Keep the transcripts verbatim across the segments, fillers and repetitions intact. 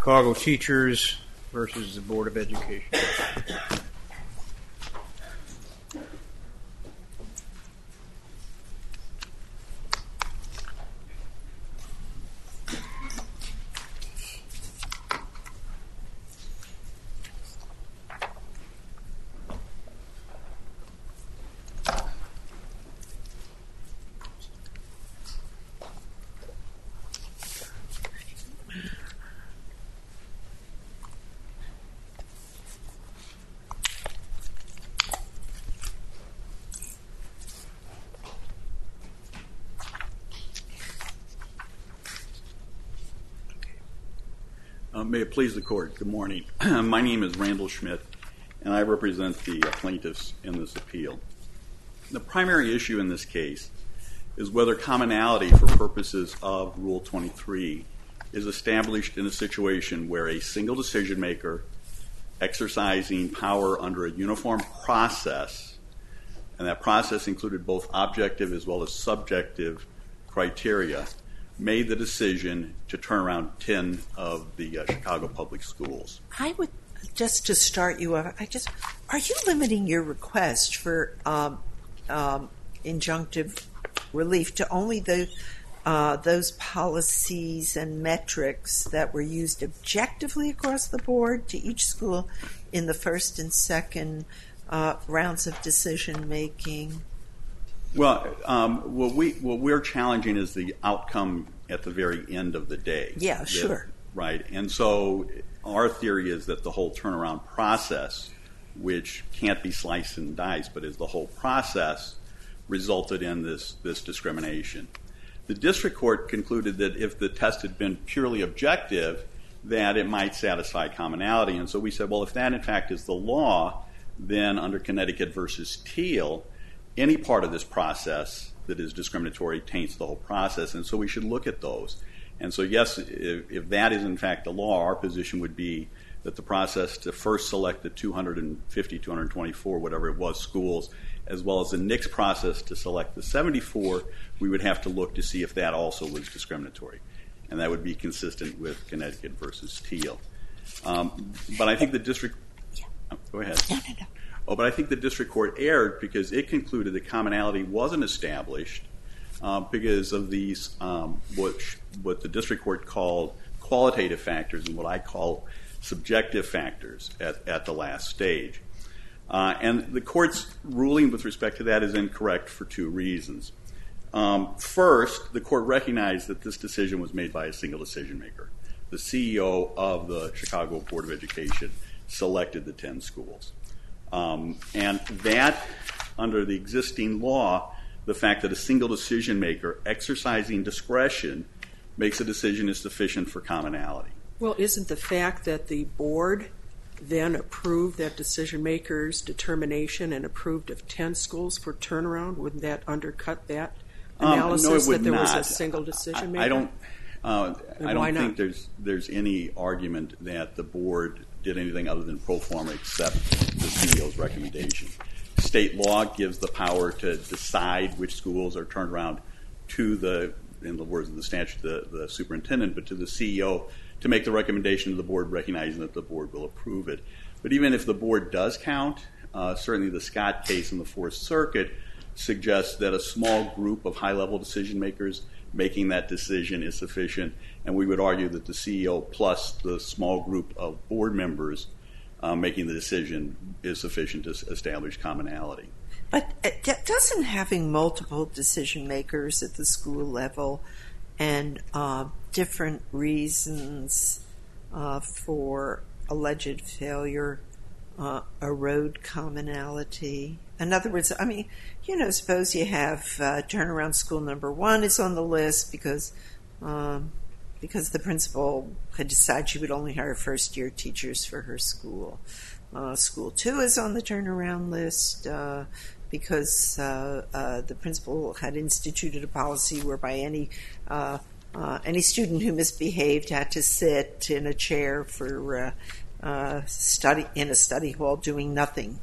Chicago Teachers versus the Board of Education. Uh, may it please the Court, good morning. My name is Randall Schmidt, and I represent the uh, plaintiffs in this appeal. The primary issue in this case is whether commonality for purposes of Rule twenty-three is established in a situation where a single decision maker exercising power under a uniform process, and that process included both objective as well as subjective criteria, made the decision to turn around ten of the uh, Chicago public schools. I would, just to start you off, I just, are you limiting your request for um, um, injunctive relief to only the uh, those policies and metrics that were used objectively across the board to each school in the first and second uh, rounds of decision making? Well, um, what, we, what we're challenging is the outcome at the very end of the day. Yeah, that, sure. Right, and so our theory is that the whole turnaround process, which can't be sliced and diced, but is the whole process, resulted in this, this discrimination. The district court concluded that if the test had been purely objective, that it might satisfy commonality. And so we said, well, if that in fact is the law, then under Connecticut versus Teal, any part of this process that is discriminatory taints the whole process, and so we should look at those. And so yes, if, if that is in fact the law, our position would be that the process to first select the two hundred fifty, two hundred twenty-four, whatever it was, schools, as well as the next process to select the seventy-four, we would have to look to see if that also was discriminatory. And that would be consistent with Connecticut versus Teal. Um, but I think the district... Oh, go ahead. No, no, no. Oh, but I think the district court erred because it concluded that commonality wasn't established uh, because of these, um, what, what the district court called qualitative factors and what I call subjective factors at, at the last stage. Uh, and the court's ruling with respect to that is incorrect for two reasons. Um, first, the court recognized that this decision was made by a single decision maker. The C E O of the Chicago Board of Education selected the ten schools. Um, and that, under the existing law, the fact that a single decision maker exercising discretion makes a decision is sufficient for commonality. Well, isn't the fact that the board then approved that decision maker's determination and approved of ten schools for turnaround, wouldn't that undercut that analysis um, no, it would that there not. was a single decision maker? I, I don't, uh, I don't why think not? there's there's any argument that the board did anything other than pro forma accept the C E O's recommendation. State law gives the power to decide which schools are turned around to the, in the words of the statute, the, the superintendent, but to the C E O to make the recommendation to the board, recognizing that the board will approve it. But even if the board does count, uh, certainly the Scott case in the Fourth Circuit suggests that a small group of high-level decision makers making that decision is sufficient, and we would argue that the C E O plus the small group of board members uh, making the decision is sufficient to establish commonality. But doesn't having multiple decision makers at the school level and uh, different reasons uh, for alleged failure uh, erode commonality? In other words, I mean, you know, suppose you have uh, turnaround school number one is on the list because um, because the principal had decided she would only hire first-year teachers for her school. Uh, school two is on the turnaround list uh, because uh, uh, the principal had instituted a policy whereby any uh, uh, any student who misbehaved had to sit in a chair for uh, uh, study in a study hall doing nothing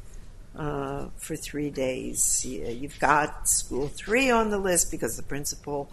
uh, for three days. You've got school three on the list because the principal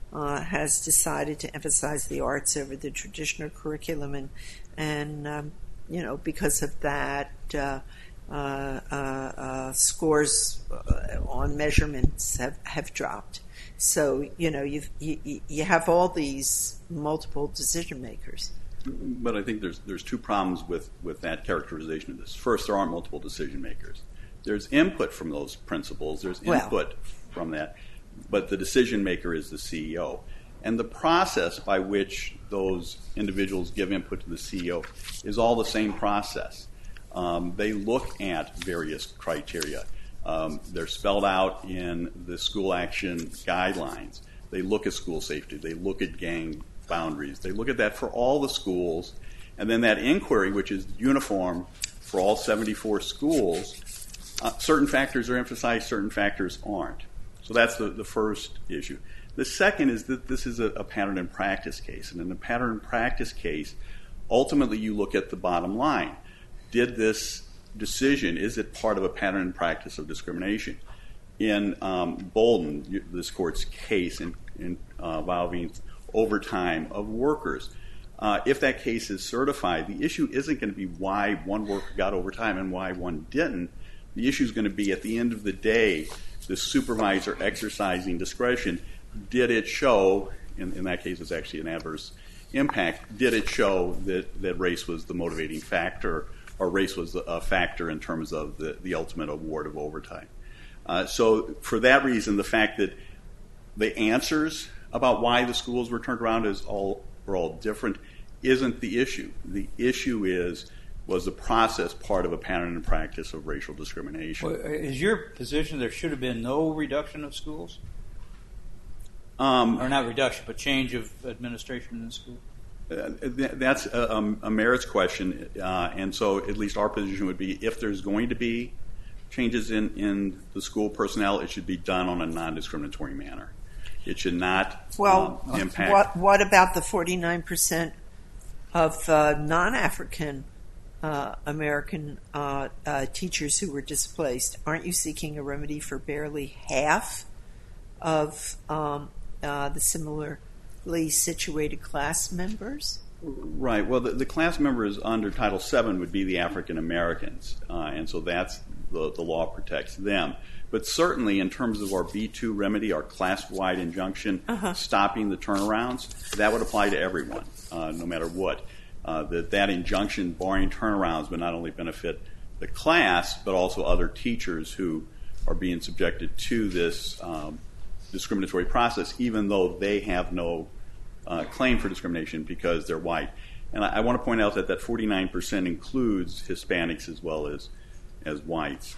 uh, has decided to emphasize the arts over the traditional curriculum, and and um, you know, because of that, uh, uh, uh, uh, scores on measurements have, have dropped. So you know, you've, you you have all these multiple decision makers. But I think there's there's two problems with, with that characterization of this. First, there aren't multiple decision makers. There's input from those principals. There's input well, from that, but the decision maker is the C E O. And the process by which those individuals give input to the C E O is all the same process. Um, they look at various criteria. Um, they're spelled out in the school action guidelines. They look at school safety. They look at gang boundaries. They look at that for all the schools. And then that inquiry, which is uniform for all seventy-four schools, uh, certain factors are emphasized, certain factors aren't. So that's the, the first issue. The second is that this is a, a pattern and practice case. And in a pattern and practice case, ultimately you look at the bottom line. Did this decision, is it part of a pattern and practice of discrimination? In um, Bolden, this court's case in, in, uh, involving overtime of workers, uh, if that case is certified, the issue isn't going to be why one worker got overtime and why one didn't. The issue is going to be, at the end of the day, the supervisor exercising discretion, did it show, in, in that case it's actually an adverse impact, did it show that, that race was the motivating factor, or race was a factor in terms of the, the ultimate award of overtime? Uh, so for that reason, the fact that the answers about why the schools were turned around is all, were all different isn't the issue. The issue is, was the process part of a pattern and practice of racial discrimination? Well, is your position there should have been no reduction of schools? Um, or not reduction, but change of administration in the school? Uh, that's a, a merits question, uh, and so at least our position would be, if there's going to be changes in, in the school personnel, it should be done on a non-discriminatory manner. It should not well, um, impact. What, what about the forty-nine percent of uh, non-African uh, American uh, uh, teachers who were displaced? Aren't you seeking a remedy for barely half of um, uh, the similarly situated class members? Right. Well, the, the class members under Title seven would be the African Americans, uh, and so that's the, the law protects them. But certainly, in terms of our B two remedy, our class-wide injunction, uh-huh. stopping the turnarounds, that would apply to everyone, uh, no matter what. Uh, that that injunction barring turnarounds would not only benefit the class, but also other teachers who are being subjected to this um, discriminatory process, even though they have no uh, claim for discrimination because they're white. And I, I want to point out that that forty-nine percent includes Hispanics as well as, as whites.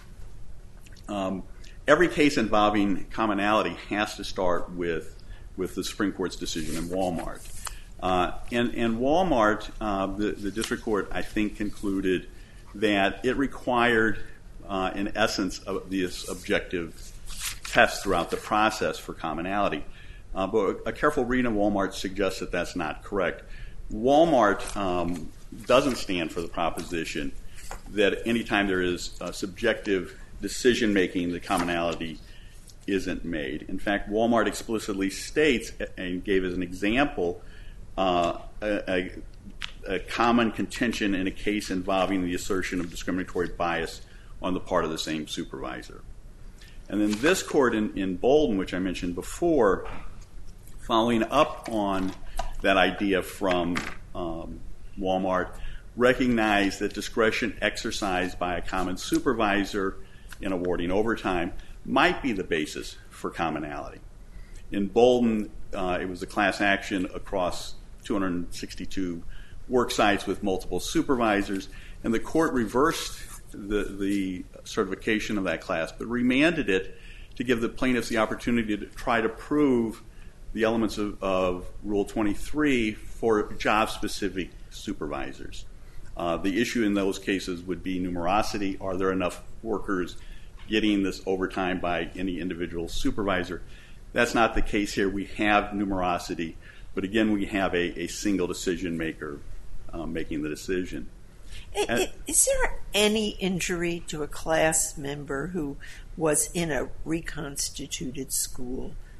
Um, Every case involving commonality has to start with with the Supreme Court's decision in Walmart. Uh, and, and Walmart, uh, the, the district court, I think, concluded that it required, uh, in essence, of this objective test throughout the process for commonality. Uh, but a careful reading of Walmart suggests that that's not correct. Walmart um, doesn't stand for the proposition that anytime there is a subjective decision-making, the commonality isn't made. In fact, Walmart explicitly states, and gave as an example, uh, a, a, a common contention in a case involving the assertion of discriminatory bias on the part of the same supervisor. And then this court in, in Bolden, which I mentioned before, following up on that idea from um, Walmart, recognized that discretion exercised by a common supervisor in awarding overtime might be the basis for commonality. In Bolden, uh, it was a class action across two hundred sixty-two work sites with multiple supervisors, and the court reversed the, the certification of that class, but remanded it to give the plaintiffs the opportunity to try to prove the elements of, of Rule twenty-three for job-specific supervisors. Uh, the issue in those cases would be numerosity. Are there enough workers getting this overtime by any individual supervisor? That's not the case here. We have numerosity, but again, we have a, a single decision maker uh, making the decision. Is, is there any injury to a class member who was in a reconstituted school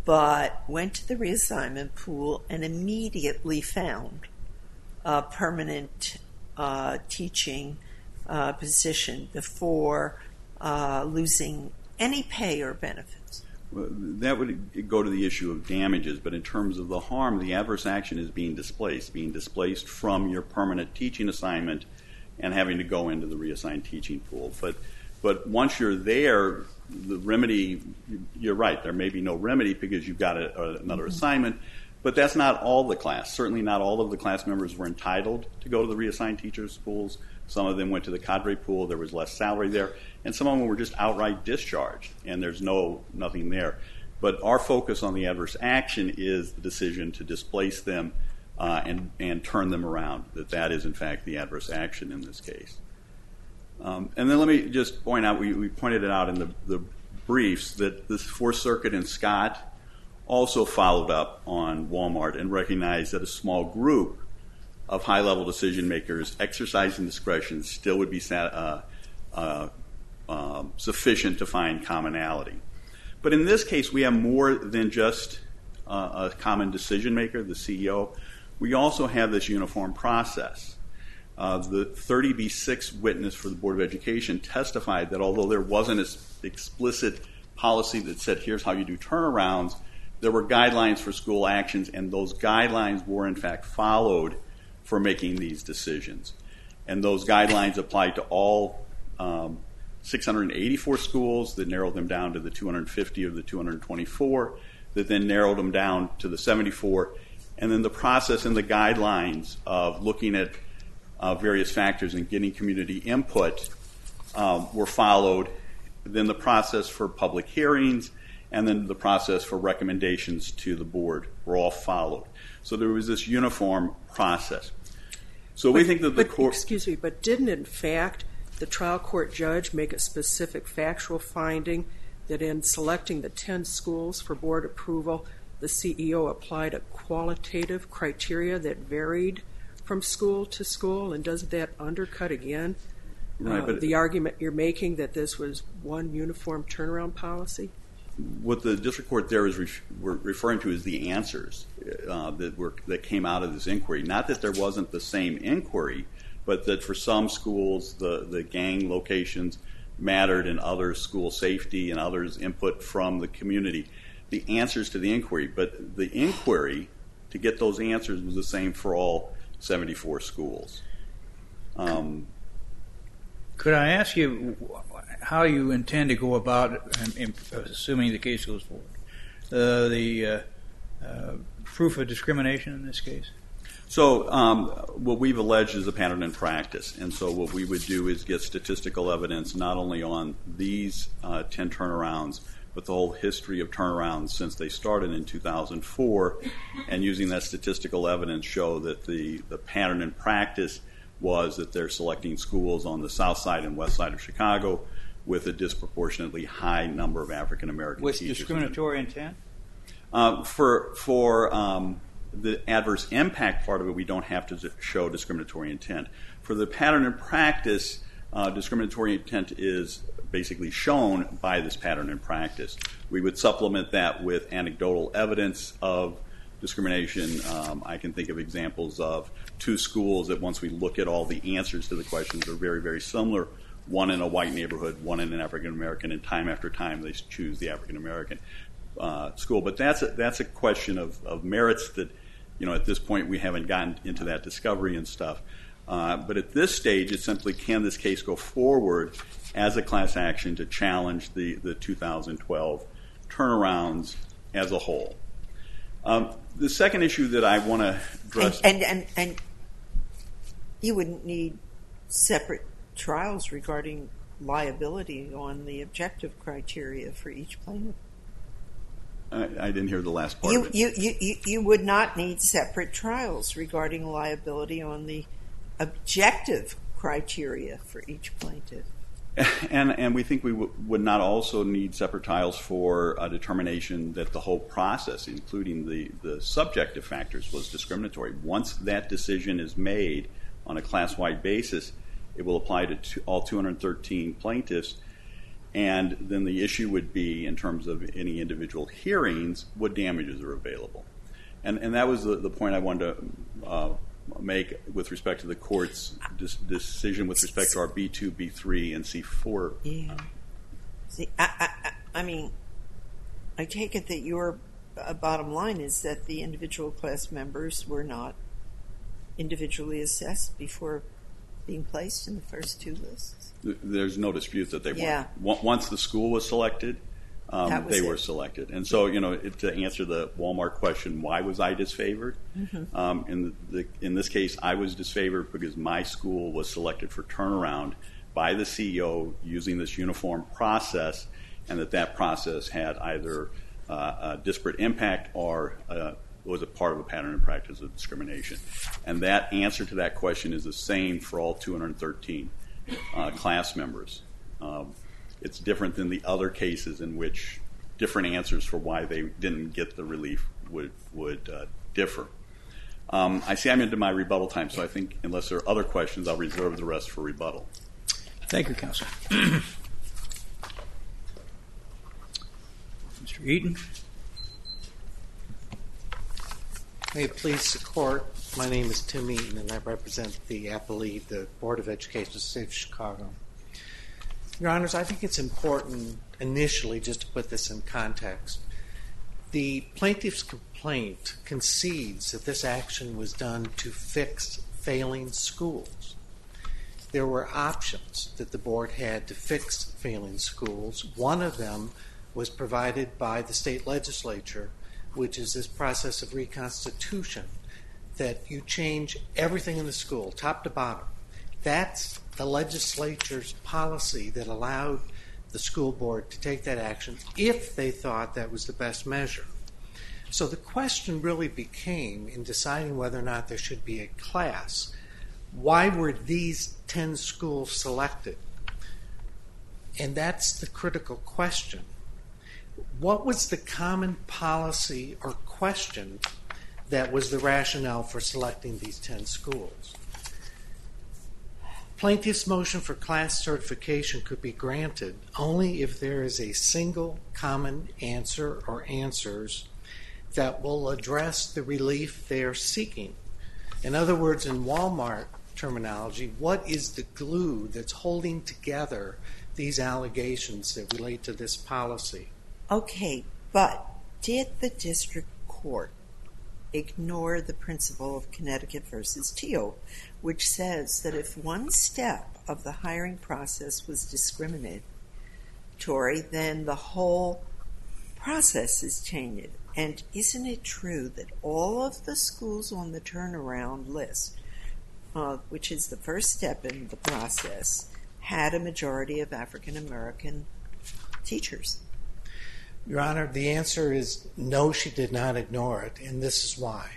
but went to the reassignment pool and immediately found a permanent uh, teaching uh, position before uh, losing any pay or benefits. Well, that would go to the issue of damages, but in terms of the harm, the adverse action is being displaced, being displaced from your permanent teaching assignment and having to go into the reassigned teaching pool. But but once you're there, the remedy, you're right, there may be no remedy because you've got a, a, another mm-hmm. assignment, but that's not all the class. Certainly not all of the class members were entitled to go to the reassigned teachers pools. Some of them went to the cadre pool, there was less salary there, and some of them were just outright discharged, and there's no nothing there. But our focus on the adverse action is the decision to displace them uh, and, and turn them around, that that is in fact the adverse action in this case. Um, and then let me just point out, we, we pointed it out in the, the briefs, that this Fourth Circuit and Scott also followed up on Walmart and recognized that a small group of high-level decision makers exercising discretion still would be uh, uh, uh, sufficient to find commonality. But in this case, we have more than just uh, a common decision maker, the C E O. We also have this uniform process. Uh, the thirty B six witness for the Board of Education testified that although there wasn't an explicit policy that said here's how you do turnarounds, there were guidelines for school actions, and those guidelines were in fact followed for making these decisions. And those guidelines applied to all um, six hundred eighty-four schools, that narrowed them down to the two hundred fifty of the two hundred twenty-four, that then narrowed them down to the seventy-four, and then the process and the guidelines of looking at uh, various factors and getting community input um, were followed. Then the process for public hearings and then the process for recommendations to the board were all followed. So there was this uniform process. So but, we think that the but, court... Excuse me, but didn't in fact the trial court judge make a specific factual finding that in selecting the ten schools for board approval, the C E O applied a qualitative criteria that varied from school to school, and doesn't that undercut again right, uh, but the argument you're making that this was one uniform turnaround policy? What the district court there is ref- we're referring to is the answers uh, that were that came out of this inquiry. Not that there wasn't the same inquiry, but that for some schools the, the gang locations mattered, and others school safety, and others input from the community. The answers to the inquiry, but the inquiry to get those answers was the same for all seventy-four schools. Um, Could I ask you how you intend to go about, assuming the case goes forward, uh, the uh, uh, proof of discrimination in this case? So um, what we've alleged is a pattern in practice, and so what we would do is get statistical evidence not only on these uh, ten turnarounds, but the whole history of turnarounds since they started in two thousand four, and using that statistical evidence show that the, the pattern in practice was that they're selecting schools on the south side and west side of Chicago with a disproportionately high number of African American with teachers. With discriminatory intent? Uh, for for um, the adverse impact part of it, we don't have to show discriminatory intent. For the pattern in practice, uh, discriminatory intent is basically shown by this pattern in practice. We would supplement that with anecdotal evidence of discrimination. Um, I can think of examples of two schools that once we look at all the answers to the questions are very, very similar. One in a white neighborhood, one in an African American, and time after time they choose the African American uh, school. But that's a, that's a question of, of merits that, you know, at this point we haven't gotten into that discovery and stuff. Uh, but at this stage, it's simply, can this case go forward as a class action to challenge the, the two thousand twelve turnarounds as a whole? Um, the second issue that I want to address... And, and, and, and you wouldn't need separate trials regarding liability on the objective criteria for each plaintiff. I, I didn't hear the last part You, of it. you, you, you, you would not need separate trials regarding liability on the objective criteria for each plaintiff. And, and we think we w- would not also need separate trials for a determination that the whole process, including the, the subjective factors, was discriminatory. Once that decision is made on a class-wide basis, it will apply to two, all two hundred thirteen plaintiffs. And then the issue would be, in terms of any individual hearings, what damages are available. And and that was the, the point I wanted to uh, make with respect to the court's dis- decision with respect to our B two, B three, and C four. Yeah. See, I, I, I mean, I take it that your uh, bottom line is that the individual class members were not individually assessed before being placed in the first two lists. There's no dispute that they Yeah. weren't. Once the school was selected, um, That was they it. were selected. And so, you know, it, to answer the Walmart question, why was I disfavored? Mm-hmm. Um, in, the, in this case, I was disfavored because my school was selected for turnaround by the C E O using this uniform process, and that that process had either uh, a disparate impact or uh, was a part of a pattern and practice of discrimination. And that answer to that question is the same for all two hundred thirteen uh, class members. Um, it's different than the other cases in which different answers for why they didn't get the relief would, would uh, differ. Um, I see I'm into my rebuttal time, so I think unless there are other questions, I'll reserve the rest for rebuttal. Thank you, Counsel. Mister Eaton. May it please the Court, my name is Tim Eaton, and I represent the appellee, the Board of Education of the State of Chicago. Your Honors, I think it's important initially just to put this in context. The plaintiff's complaint concedes that this action was done to fix failing schools. There were options that the Board had to fix failing schools. One of them was provided by the state legislature, which is this process of reconstitution, that you change everything in the school, top to bottom. That's the legislature's policy that allowed the school board to take that action if they thought that was the best measure. So the question really became, in deciding whether or not there should be a class, why were these ten schools selected? And that's the critical question. What was the common policy or question that was the rationale for selecting these ten schools? Plaintiff's motion for class certification could be granted only if there is a single common answer or answers that will address the relief they are seeking. In other words, in Walmart terminology, what is the glue that's holding together these allegations that relate to this policy? Okay, but did the district court ignore the principle of Connecticut versus Teal, which says that if one step of the hiring process was discriminatory, then the whole process is tainted? And isn't it true that all of the schools on the turnaround list, uh, which is the first step in the process, had a majority of African American teachers? Your Honor, the answer is no, she did not ignore it, and this is why.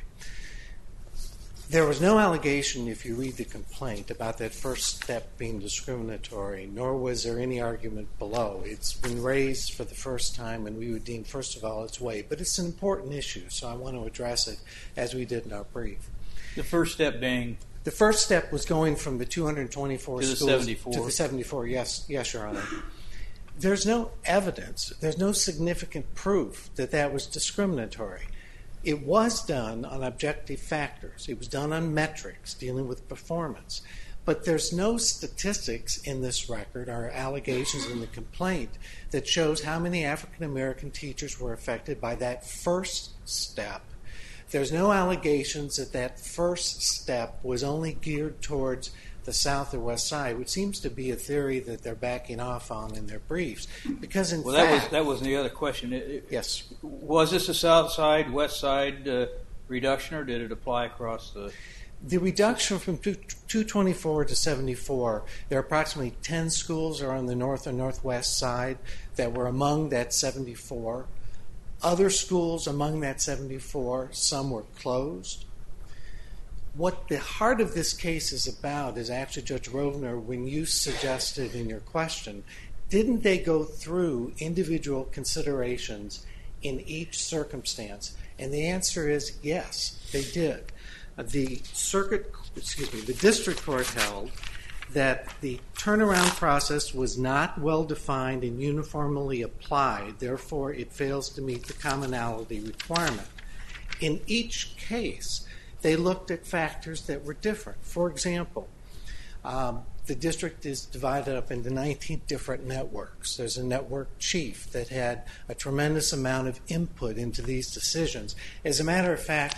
There was no allegation, if you read the complaint, about that first step being discriminatory, nor was there any argument below. It's been raised for the first time, and we would deem, first of all, its weight. But it's an important issue, so I want to address it as we did in our brief. The first step being? The first step was going from the two hundred twenty-four to the schools seventy-four. to the seventy-four, yes, yes, Your Honor. There's no evidence, there's no significant proof that that was discriminatory. It was done on objective factors. It was done on metrics dealing with performance. But there's no statistics in this record or allegations in the complaint that shows how many African American teachers were affected by that first step. There's no allegations that that first step was only geared towards the south or west side, which seems to be a theory that they're backing off on in their briefs. Because in well, fact, that was that was the other question. It, it, yes, was this a south side, west side uh, reduction, or did it apply across the? The reduction from two twenty-four to seventy-four, there are approximately ten schools are on the north or northwest side that were among that seventy-four. Other schools among that seventy-four, some were closed. What the heart of this case is about is actually, Judge Rovner, when you suggested in your question, didn't they go through individual considerations in each circumstance? And the answer is yes, they did. The circuit, excuse me, the district court held that the turnaround process was not well defined and uniformly applied, therefore it fails to meet the commonality requirement. In each case, they looked at factors that were different. For example, um, the district is divided up into nineteen different networks. There's a network chief that had a tremendous amount of input into these decisions. As a matter of fact,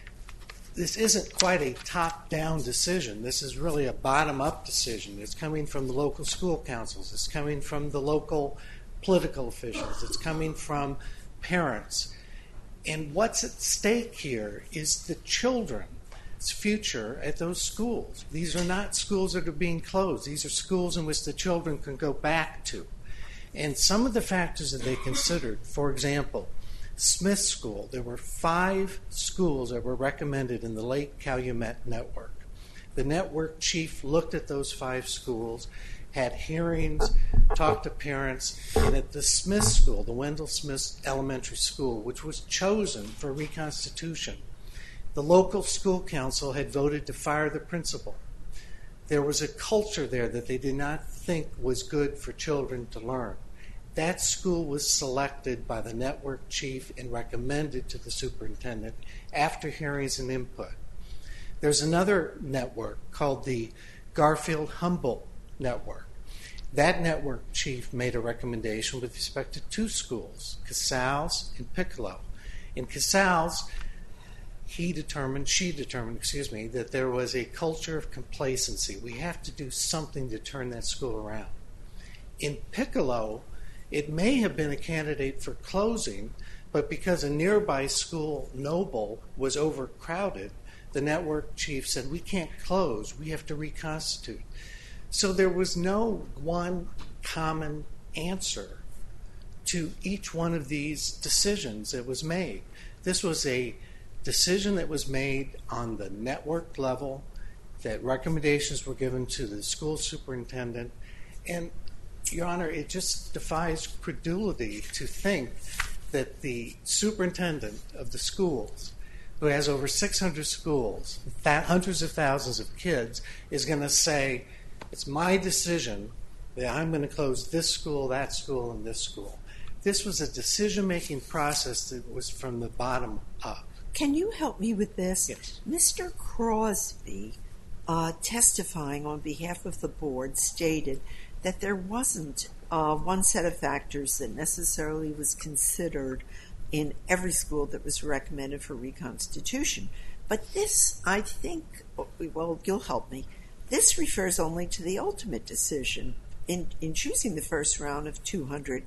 this isn't quite a top-down decision. This is really a bottom-up decision. It's coming from the local school councils. It's coming from the local political officials. It's coming from parents. And what's at stake here is the children's future at those schools. These are not schools that are being closed. These are schools in which the children can go back to. And some of the factors that they considered, for example, Smith School, there were five schools that were recommended in the Lake Calumet network. The network chief looked at those five schools, had hearings, talked to parents, and at the Smith School, the Wendell Smith Elementary School, which was chosen for reconstitution, the local school council had voted to fire the principal. There was a culture there that they did not think was good for children to learn. That school was selected by the network chief and recommended to the superintendent after hearings and input. There's another network called the Garfield-Humboldt Network. That network chief made a recommendation with respect to two schools, Casals and Piccolo. In Casals, he determined, she determined, excuse me, that there was a culture of complacency. We have to do something to turn that school around. In Piccolo, it may have been a candidate for closing, but because a nearby school, Noble, was overcrowded, the network chief said, we can't close, we have to reconstitute. So there was no one common answer to each one of these decisions that was made. This was a decision that was made on the network level, that recommendations were given to the school superintendent, and Your Honor, it just defies credulity to think that the superintendent of the schools, who has over six hundred schools, hundreds of thousands of kids, is going to say, it's my decision that I'm going to close this school, that school, and this school. This was a decision-making process that was from the bottom up. Can you help me with this? Yes. Mister Crosby, uh, testifying on behalf of the board, stated that there wasn't uh, one set of factors that necessarily was considered in every school that was recommended for reconstitution. But this, I think, well, you'll help me, this refers only to the ultimate decision in, in choosing the first round of two hundred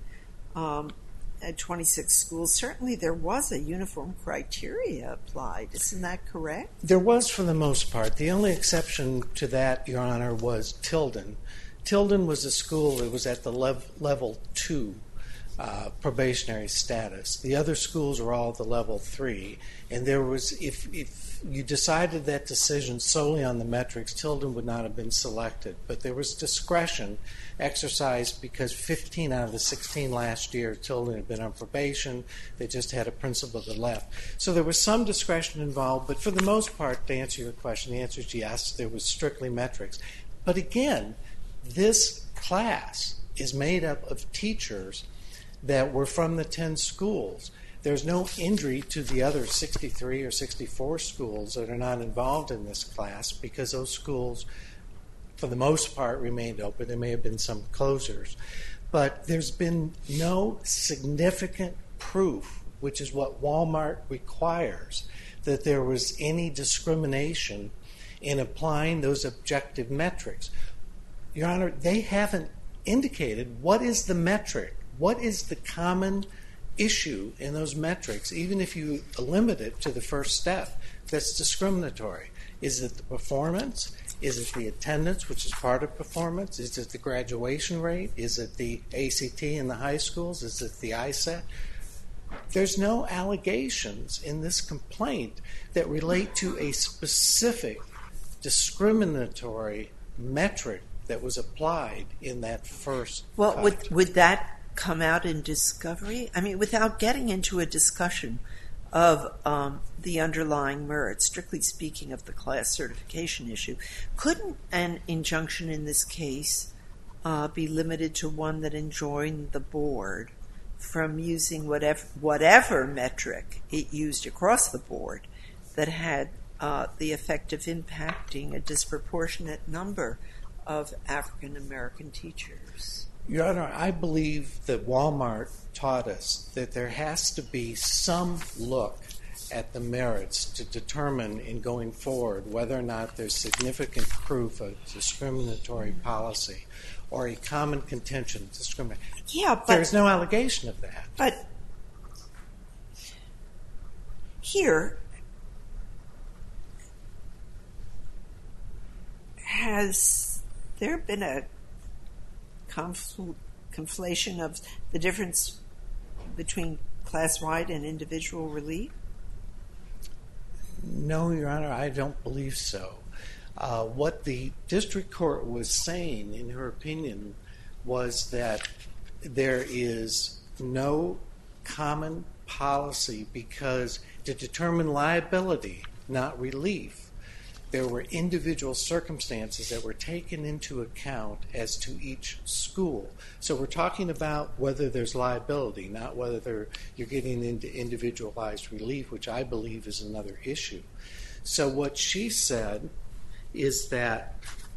twenty-six schools. Certainly there was a uniform criteria applied. Isn't that correct? There was for the most part. The only exception to that, Your Honor, was Tilden. Tilden was a school that was at the lev- level two uh, probationary status. The other schools were all at the level three. And there was, if, if you decided that decision solely on the metrics, Tilden would not have been selected. But there was discretion exercised because fifteen out of the sixteen last year, Tilden had been on probation. They just had a principal that left. So there was some discretion involved, but for the most part, to answer your question, the answer is yes, there was strictly metrics. But again, this class is made up of teachers that were from the ten schools. There's no injury to the other sixty-three or sixty-four schools that are not involved in this class because those schools, for the most part, remained open. There may have been some closures. But there's been no significant proof, which is what Walmart requires, that there was any discrimination in applying those objective metrics. Your Honor, they haven't indicated what is the metric, what is the common issue in those metrics, even if you limit it to the first step that's discriminatory. Is it the performance? Is it the attendance, which is part of performance? Is it the graduation rate? Is it the A C T in the high schools? Is it the I S E T? There's no allegations in this complaint that relate to a specific discriminatory metric that was applied in that first. Well, would, would that come out in discovery? I mean, without getting into a discussion of um, the underlying merit, strictly speaking of the class certification issue. Couldn't an injunction in this case uh, be limited to one that enjoined the board from using whatever, whatever metric it used across the board that had uh, the effect of impacting a disproportionate number of African American teachers? Your Honor, I believe that Walmart taught us that there has to be some look at the merits to determine in going forward whether or not there's significant proof of discriminatory policy or a common contention of discrimination. Yeah, but there's no allegation of that. But here, has there been a confl- conflation of the difference between class-wide and individual relief? No, Your Honor, I don't believe so. Uh, what the district court was saying, in her opinion, was that there is no common policy because to determine liability, not relief, there were individual circumstances that were taken into account as to each school. So we're talking about whether there's liability, not whether you're getting into individualized relief, which I believe is another issue. So what she said is that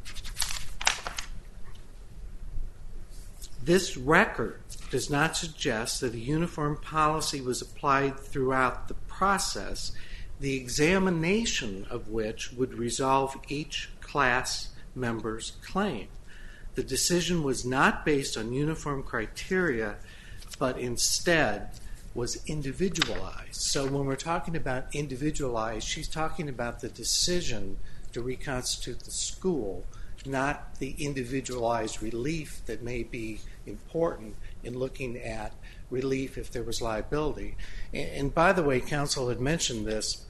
this record does not suggest that a uniform policy was applied throughout the process, the examination of which would resolve each class member's claim. The decision was not based on uniform criteria, but instead was individualized. So when we're talking about individualized, she's talking about the decision to reconstitute the school, not the individualized relief that may be important in looking at relief if there was liability. And, and by the way, counsel had mentioned this.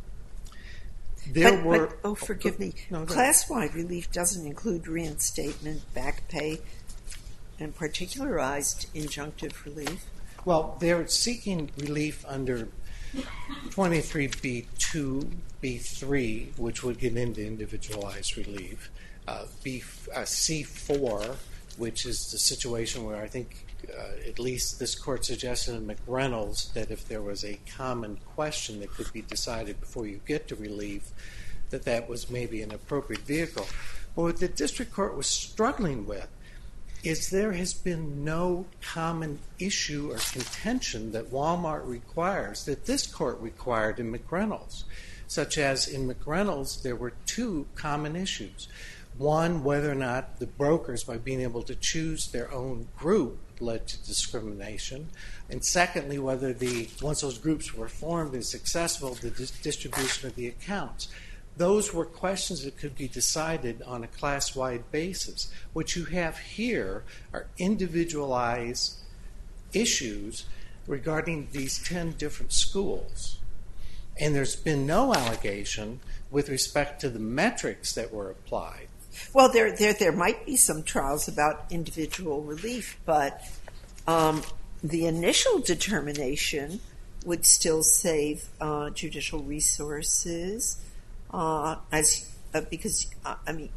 There but, were. But, oh, forgive me. No, Class-wide relief doesn't include reinstatement, back pay, and particularized injunctive relief. Well, they're seeking relief under twenty-three B two, B three, which would get into individualized relief. Uh, B, uh, C four, which is the situation where I think uh, at least this court suggested in McReynolds that if there was a common question that could be decided before you get to relief, that that was maybe an appropriate vehicle. But what the district court was struggling with is there has been no common issue or contention that Walmart requires that this court required in McReynolds, such as in McReynolds there were two common issues. One, whether or not the brokers, by being able to choose their own group, led to discrimination. And secondly, whether the once those groups were formed and successful, the dis- distribution of the accounts. Those were questions that could be decided on a class-wide basis. What you have here are individualized issues regarding these ten different schools. And there's been no allegation with respect to the metrics that were applied. Well, there, there, there might be some trials about individual relief, but um, the initial determination would still save uh, judicial resources, uh, as uh, because uh, I mean,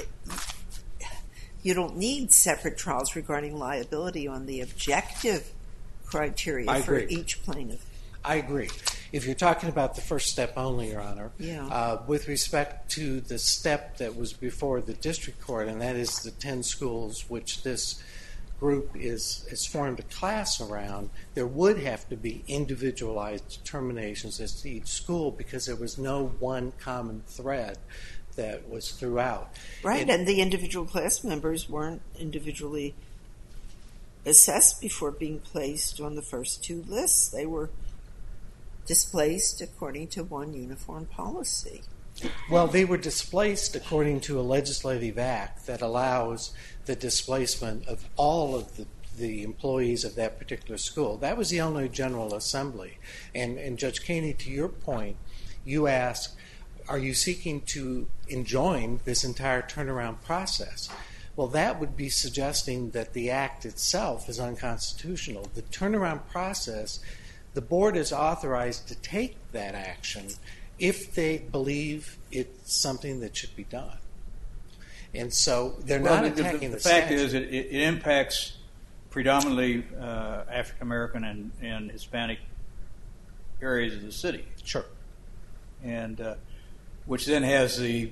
you don't need separate trials regarding liability on the objective criteria I for agree. each plaintiff. I agree. If you're talking about the first step only, Your Honor, Yeah. uh, with respect to the step that was before the district court, and that is the ten schools which this group is, is formed a class around, there would have to be individualized determinations as to each school because there was no one common thread that was throughout. Right, And- and the individual class members weren't individually assessed before being placed on the first two lists. They were displaced according to one uniform policy. Well, they were displaced according to a legislative act that allows the displacement of all of the, the employees of that particular school. That was the Illinois General Assembly. And, and Judge Caney, to your point, you asked, are you seeking to enjoin this entire turnaround process? Well, that would be suggesting that the act itself is unconstitutional. The turnaround process the board is authorized to take that action if they believe it's something that should be done. And so they're well, not the, attacking the, the, the fact statute. is it, it impacts predominantly uh, African American and, and Hispanic areas of the city. Sure. And uh, which then has the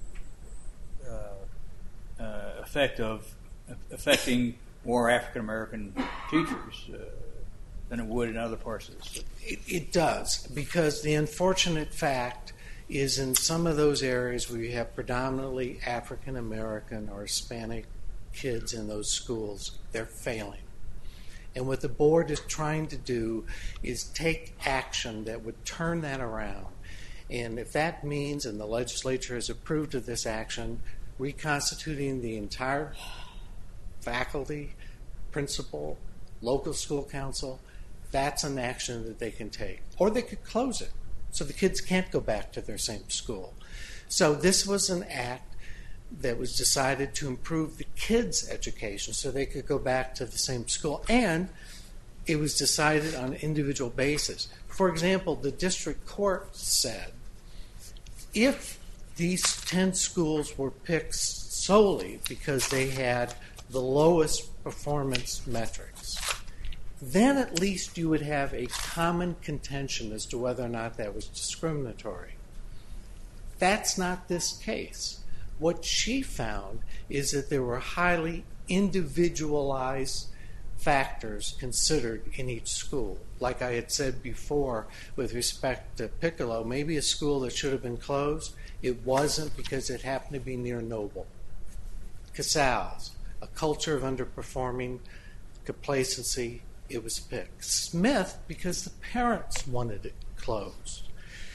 uh, uh, effect of affecting more African American teachers uh, than it would in other parts of the city. It, it does, because the unfortunate fact is in some of those areas where you have predominantly African American or Hispanic kids in those schools, they're failing. And what the board is trying to do is take action that would turn that around. And if that means, and the legislature has approved of this action, reconstituting the entire faculty, principal, local school council, that's an action that they can take. Or they could close it, so the kids can't go back to their same school. So this was an act that was decided to improve the kids' education so they could go back to the same school. And it was decided on an individual basis. For example, the district court said, if these ten schools were picked solely because they had the lowest performance metrics, then at least you would have a common contention as to whether or not that was discriminatory. That's not this case. What she found is that there were highly individualized factors considered in each school. Like I had said before with respect to Piccolo, maybe a school that should have been closed, it wasn't because it happened to be near Noble. Casals, a culture of underperforming, complacency, it was picked. Smith, because the parents wanted it closed.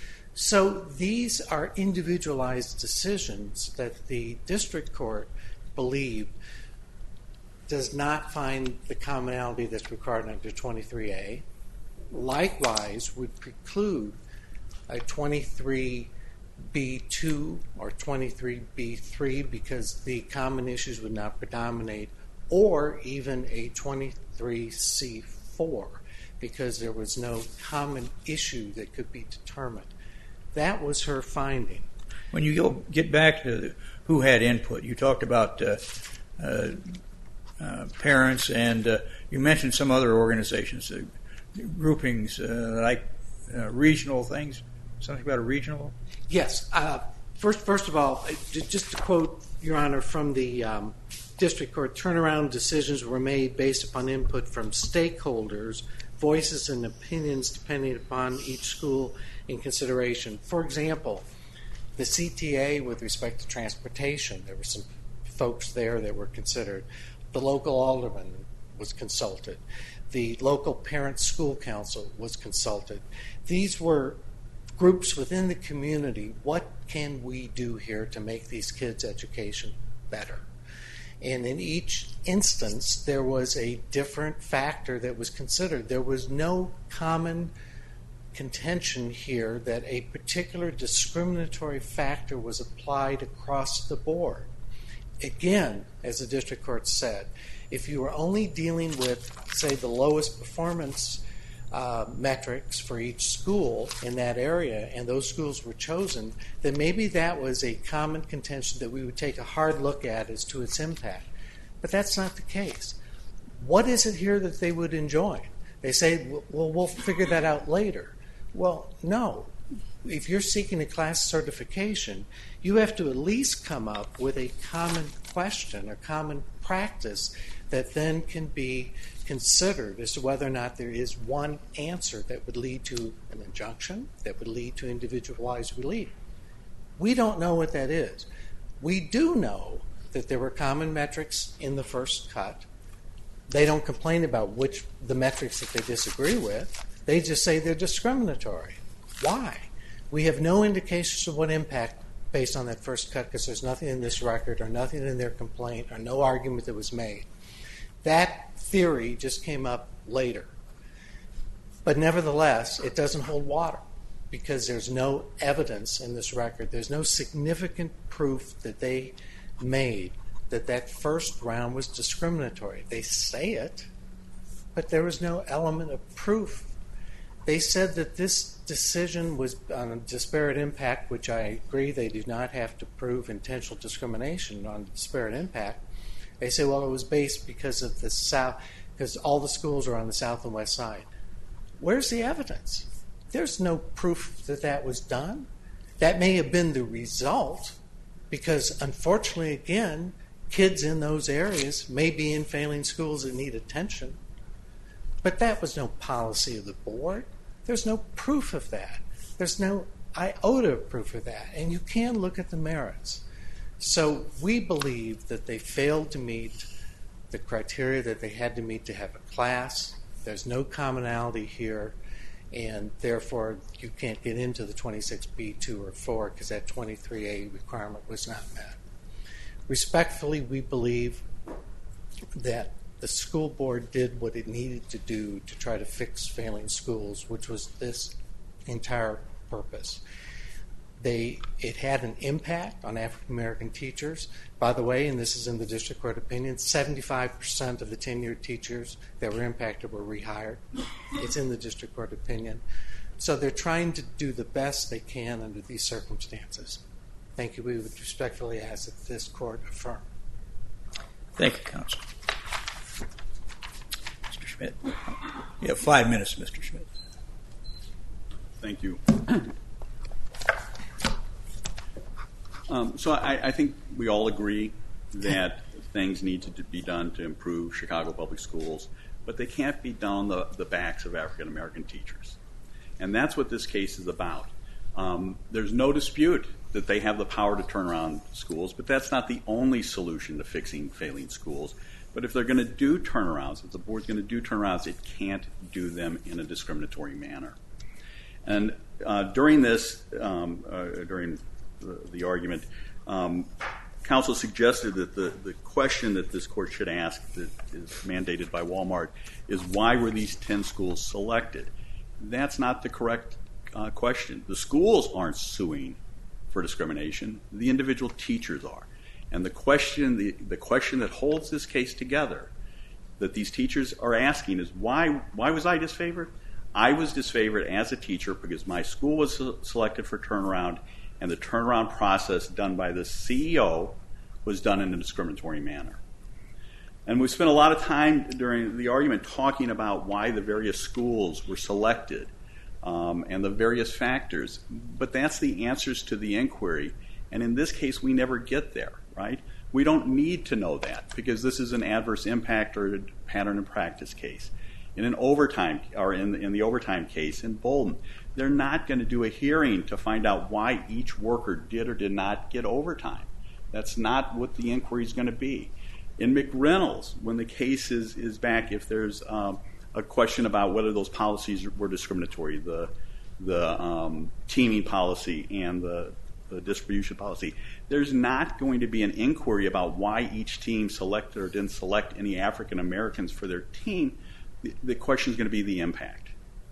So these are individualized decisions that the district court believed does not find the commonality that's required under twenty-three A. Likewise, would preclude a twenty-three B two or twenty-three B three because the common issues would not predominate, or even a twenty-three C four because there was no common issue that could be determined. That was her finding. When you go, get back to who had input, you talked about uh, uh, uh, parents, and uh, you mentioned some other organizations, uh, groupings, uh, like uh, regional things. Something about a regional? Yes. Uh, first, first of all, just to quote, Your Honor, from the um, district court, turnaround decisions were made based upon input from stakeholders, voices and opinions depending upon each school in consideration. For example, the C T A with respect to transportation, there were some folks there that were considered. The local alderman was consulted. The local parent school council was consulted. These were groups within the community. What can we do here to make these kids' education better? And in each instance, there was a different factor that was considered. There was no common contention here that a particular discriminatory factor was applied across the board. Again, as the district court said, if you were only dealing with, say, the lowest performance uh, metrics for each school in that area, and those schools were chosen, then maybe that was a common contention that we would take a hard look at as to its impact. But that's not the case. What is it here that they would enjoin? They say, well, we'll figure that out later. Well, no. If you're seeking a class certification, you have to at least come up with a common question or common practice that then can be considered as to whether or not there is one answer that would lead to an injunction, that would lead to individualized relief. We don't know what that is. We do know that there were common metrics in the first cut. They don't complain about which the metrics that they disagree with. They just say they're discriminatory. Why? We have no indications of what impact based on that first cut because there's nothing in this record or nothing in their complaint or no argument that was made. That theory just came up later. But nevertheless, it doesn't hold water because there's no evidence in this record. There's no significant proof that they made that that first round was discriminatory. They say it, but there was no element of proof They said that this decision was on a disparate impact, which I agree they do not have to prove intentional discrimination on disparate impact. They say, well, it was based because of the south, because all the schools are on the south and west side. Where's the evidence? There's no proof that that was done. That may have been the result, because unfortunately, again, kids in those areas may be in failing schools that need attention. But that was no policy of the board. There's no proof of that. There's no iota of proof of that. And you can look at the merits. So we believe that they failed to meet the criteria that they had to meet to have a class. There's no commonality here, and therefore you can't get into the twenty-six B two or four because that twenty-three A requirement was not met. Respectfully, we believe that the school board did what it needed to do to try to fix failing schools, which was this entire purpose. They, it had an impact on African American teachers. By the way, and this is in the district court opinion, seventy-five percent of the tenured teachers that were impacted were rehired. It's in the district court opinion. So they're trying to do the best they can under these circumstances. Thank you. We would respectfully ask that this court affirm. Thank you, Counsel. Mister Schmidt. You have five minutes, Mister Schmidt. Thank you. Um, so I, I think we all agree that things need to be done to improve Chicago public schools, but they can't be done on the, the backs of African American teachers. And that's what this case is about. Um, there's no dispute that they have the power to turn around schools, but that's not the only solution to fixing failing schools. But if they're going to do turnarounds, if the board's going to do turnarounds, it can't do them in a discriminatory manner. And uh, during this, um, uh, during the, the argument, um, counsel suggested that the, the question that this court should ask that is mandated by Walmart is why were these ten schools selected? That's not the correct uh, question. The schools aren't suing for discrimination. The individual teachers are. And the question, the, the question that holds this case together that these teachers are asking is why, why was I disfavored? I was disfavored as a teacher because my school was selected for turnaround, and the turnaround process done by the C E O was done in a discriminatory manner. And we spent a lot of time during the argument talking about why the various schools were selected um, and the various factors, but that's the answers to the inquiry. And in this case, we never get there, right? We don't need to know that because this is an adverse impact or a pattern and practice case. In an overtime, or in, in the overtime case in Bolden, they're not going to do a hearing to find out why each worker did or did not get overtime. That's not what the inquiry is going to be. In McReynolds, when the case is, is back, if there's um, a question about whether those policies were discriminatory, the, the um, teaming policy and the, the distribution policy, there's not going to be an inquiry about why each team selected or didn't select any African Americans for their team. The, the question is going to be the impact.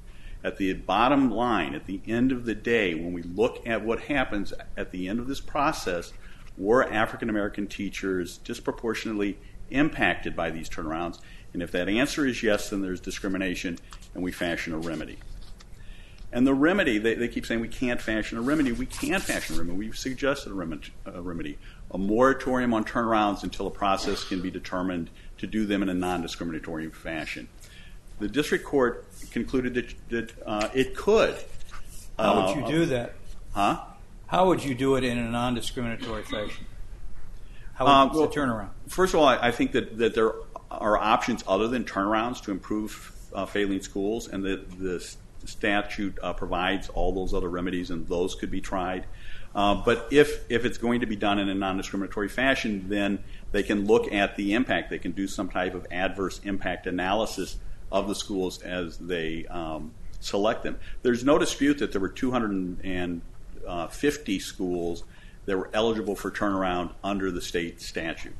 At the bottom line, at the end of the day, when we look at what happens at the end of this process, were African American teachers disproportionately impacted by these turnarounds? And if that answer is yes, then there's discrimination and we fashion a remedy. And the remedy, they, they keep saying we can't fashion a remedy. We can fashion a remedy. We've suggested a remedy, a remedy, a moratorium on turnarounds until a process can be determined to do them in a non-discriminatory fashion. The district court concluded that, that uh, it could. How would uh, you do that? Huh? How would you do it in a non-discriminatory fashion? How would Uh, you well, the turnaround? First of all, I, I think that, that there are options other than turnarounds to improve uh, failing schools, and that the statute uh, provides all those other remedies, and those could be tried. Uh, but if, if it's going to be done in a non-discriminatory fashion, then they can look at the impact. They can do some type of adverse impact analysis of the schools as they um, select them. There's no dispute that there were two hundred fifty schools that were eligible for turnaround under the state statute.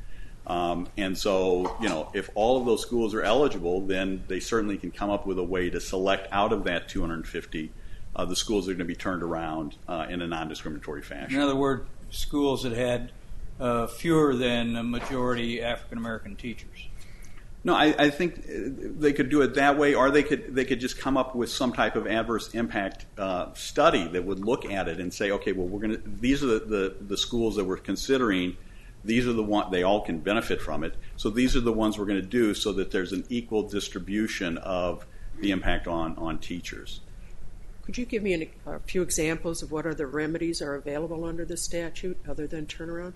Um, and so, you know, if all of those schools are eligible, then they certainly can come up with a way to select out of that two hundred fifty uh, the schools that are going to be turned around uh, in a non-discriminatory fashion. In other words, schools that had uh, fewer than a majority African American teachers. No, I, I think they could do it that way, or they could they could just come up with some type of adverse impact uh, study that would look at it and say, okay, well, we're going to these are the, the, the schools that we're considering. These are the one they all can benefit from it. So these are the ones we're going to do so that there's an equal distribution of the impact on, on teachers. Could you give me an, a few examples of what other remedies are available under the statute other than turnaround?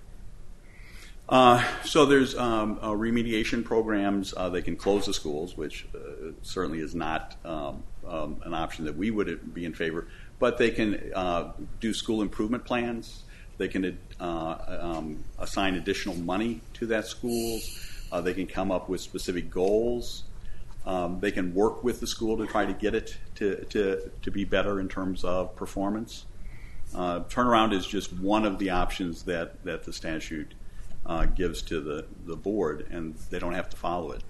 Uh, so there's um, uh, remediation programs. Uh, they can close the schools, which uh, certainly is not um, um, an option that we would be in favor. But they can uh, do school improvement plans. They can uh, um, assign additional money to that school. Uh, they can come up with specific goals. Um, they can work with the school to try to get it to, to, to be better in terms of performance. Uh, turnaround is just one of the options that, that the statute Uh, gives to the, the board, and they don't have to follow it.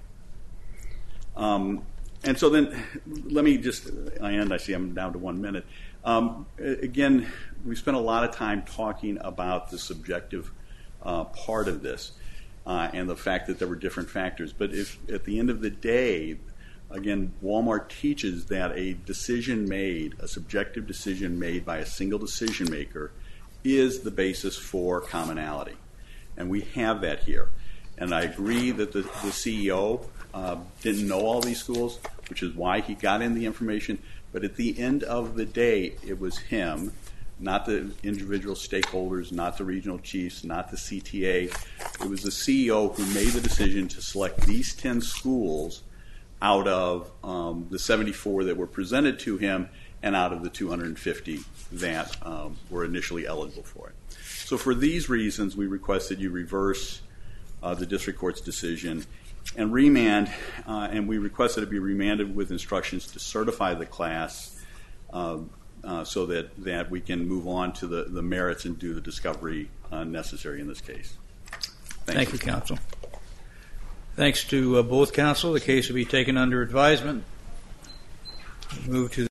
Um, and so then, let me just, I end, I see I'm down to one minute. Um, again, we spent a lot of time talking about the subjective uh, part of this uh, and the fact that there were different factors. But if at the end of the day, again, Walmart teaches that a decision made, a subjective decision made by a single decision maker is the basis for commonality. And we have that here. And I agree that the, the C E O uh, didn't know all these schools, which is why he got in the information. But at the end of the day, it was him, not the individual stakeholders, not the regional chiefs, not the C T A. It was the C E O who made the decision to select these ten schools out of um, the seventy-four that were presented to him and out of the two hundred fifty that um, were initially eligible for it. So for these reasons, we request that you reverse uh, the district court's decision and remand, uh, and we request that it be remanded with instructions to certify the class uh, uh, so that, that we can move on to the, the merits and do the discovery uh, necessary in this case. Thank, Thank you, counsel. Thanks to uh, both counsel. The case will be taken under advisement. Move to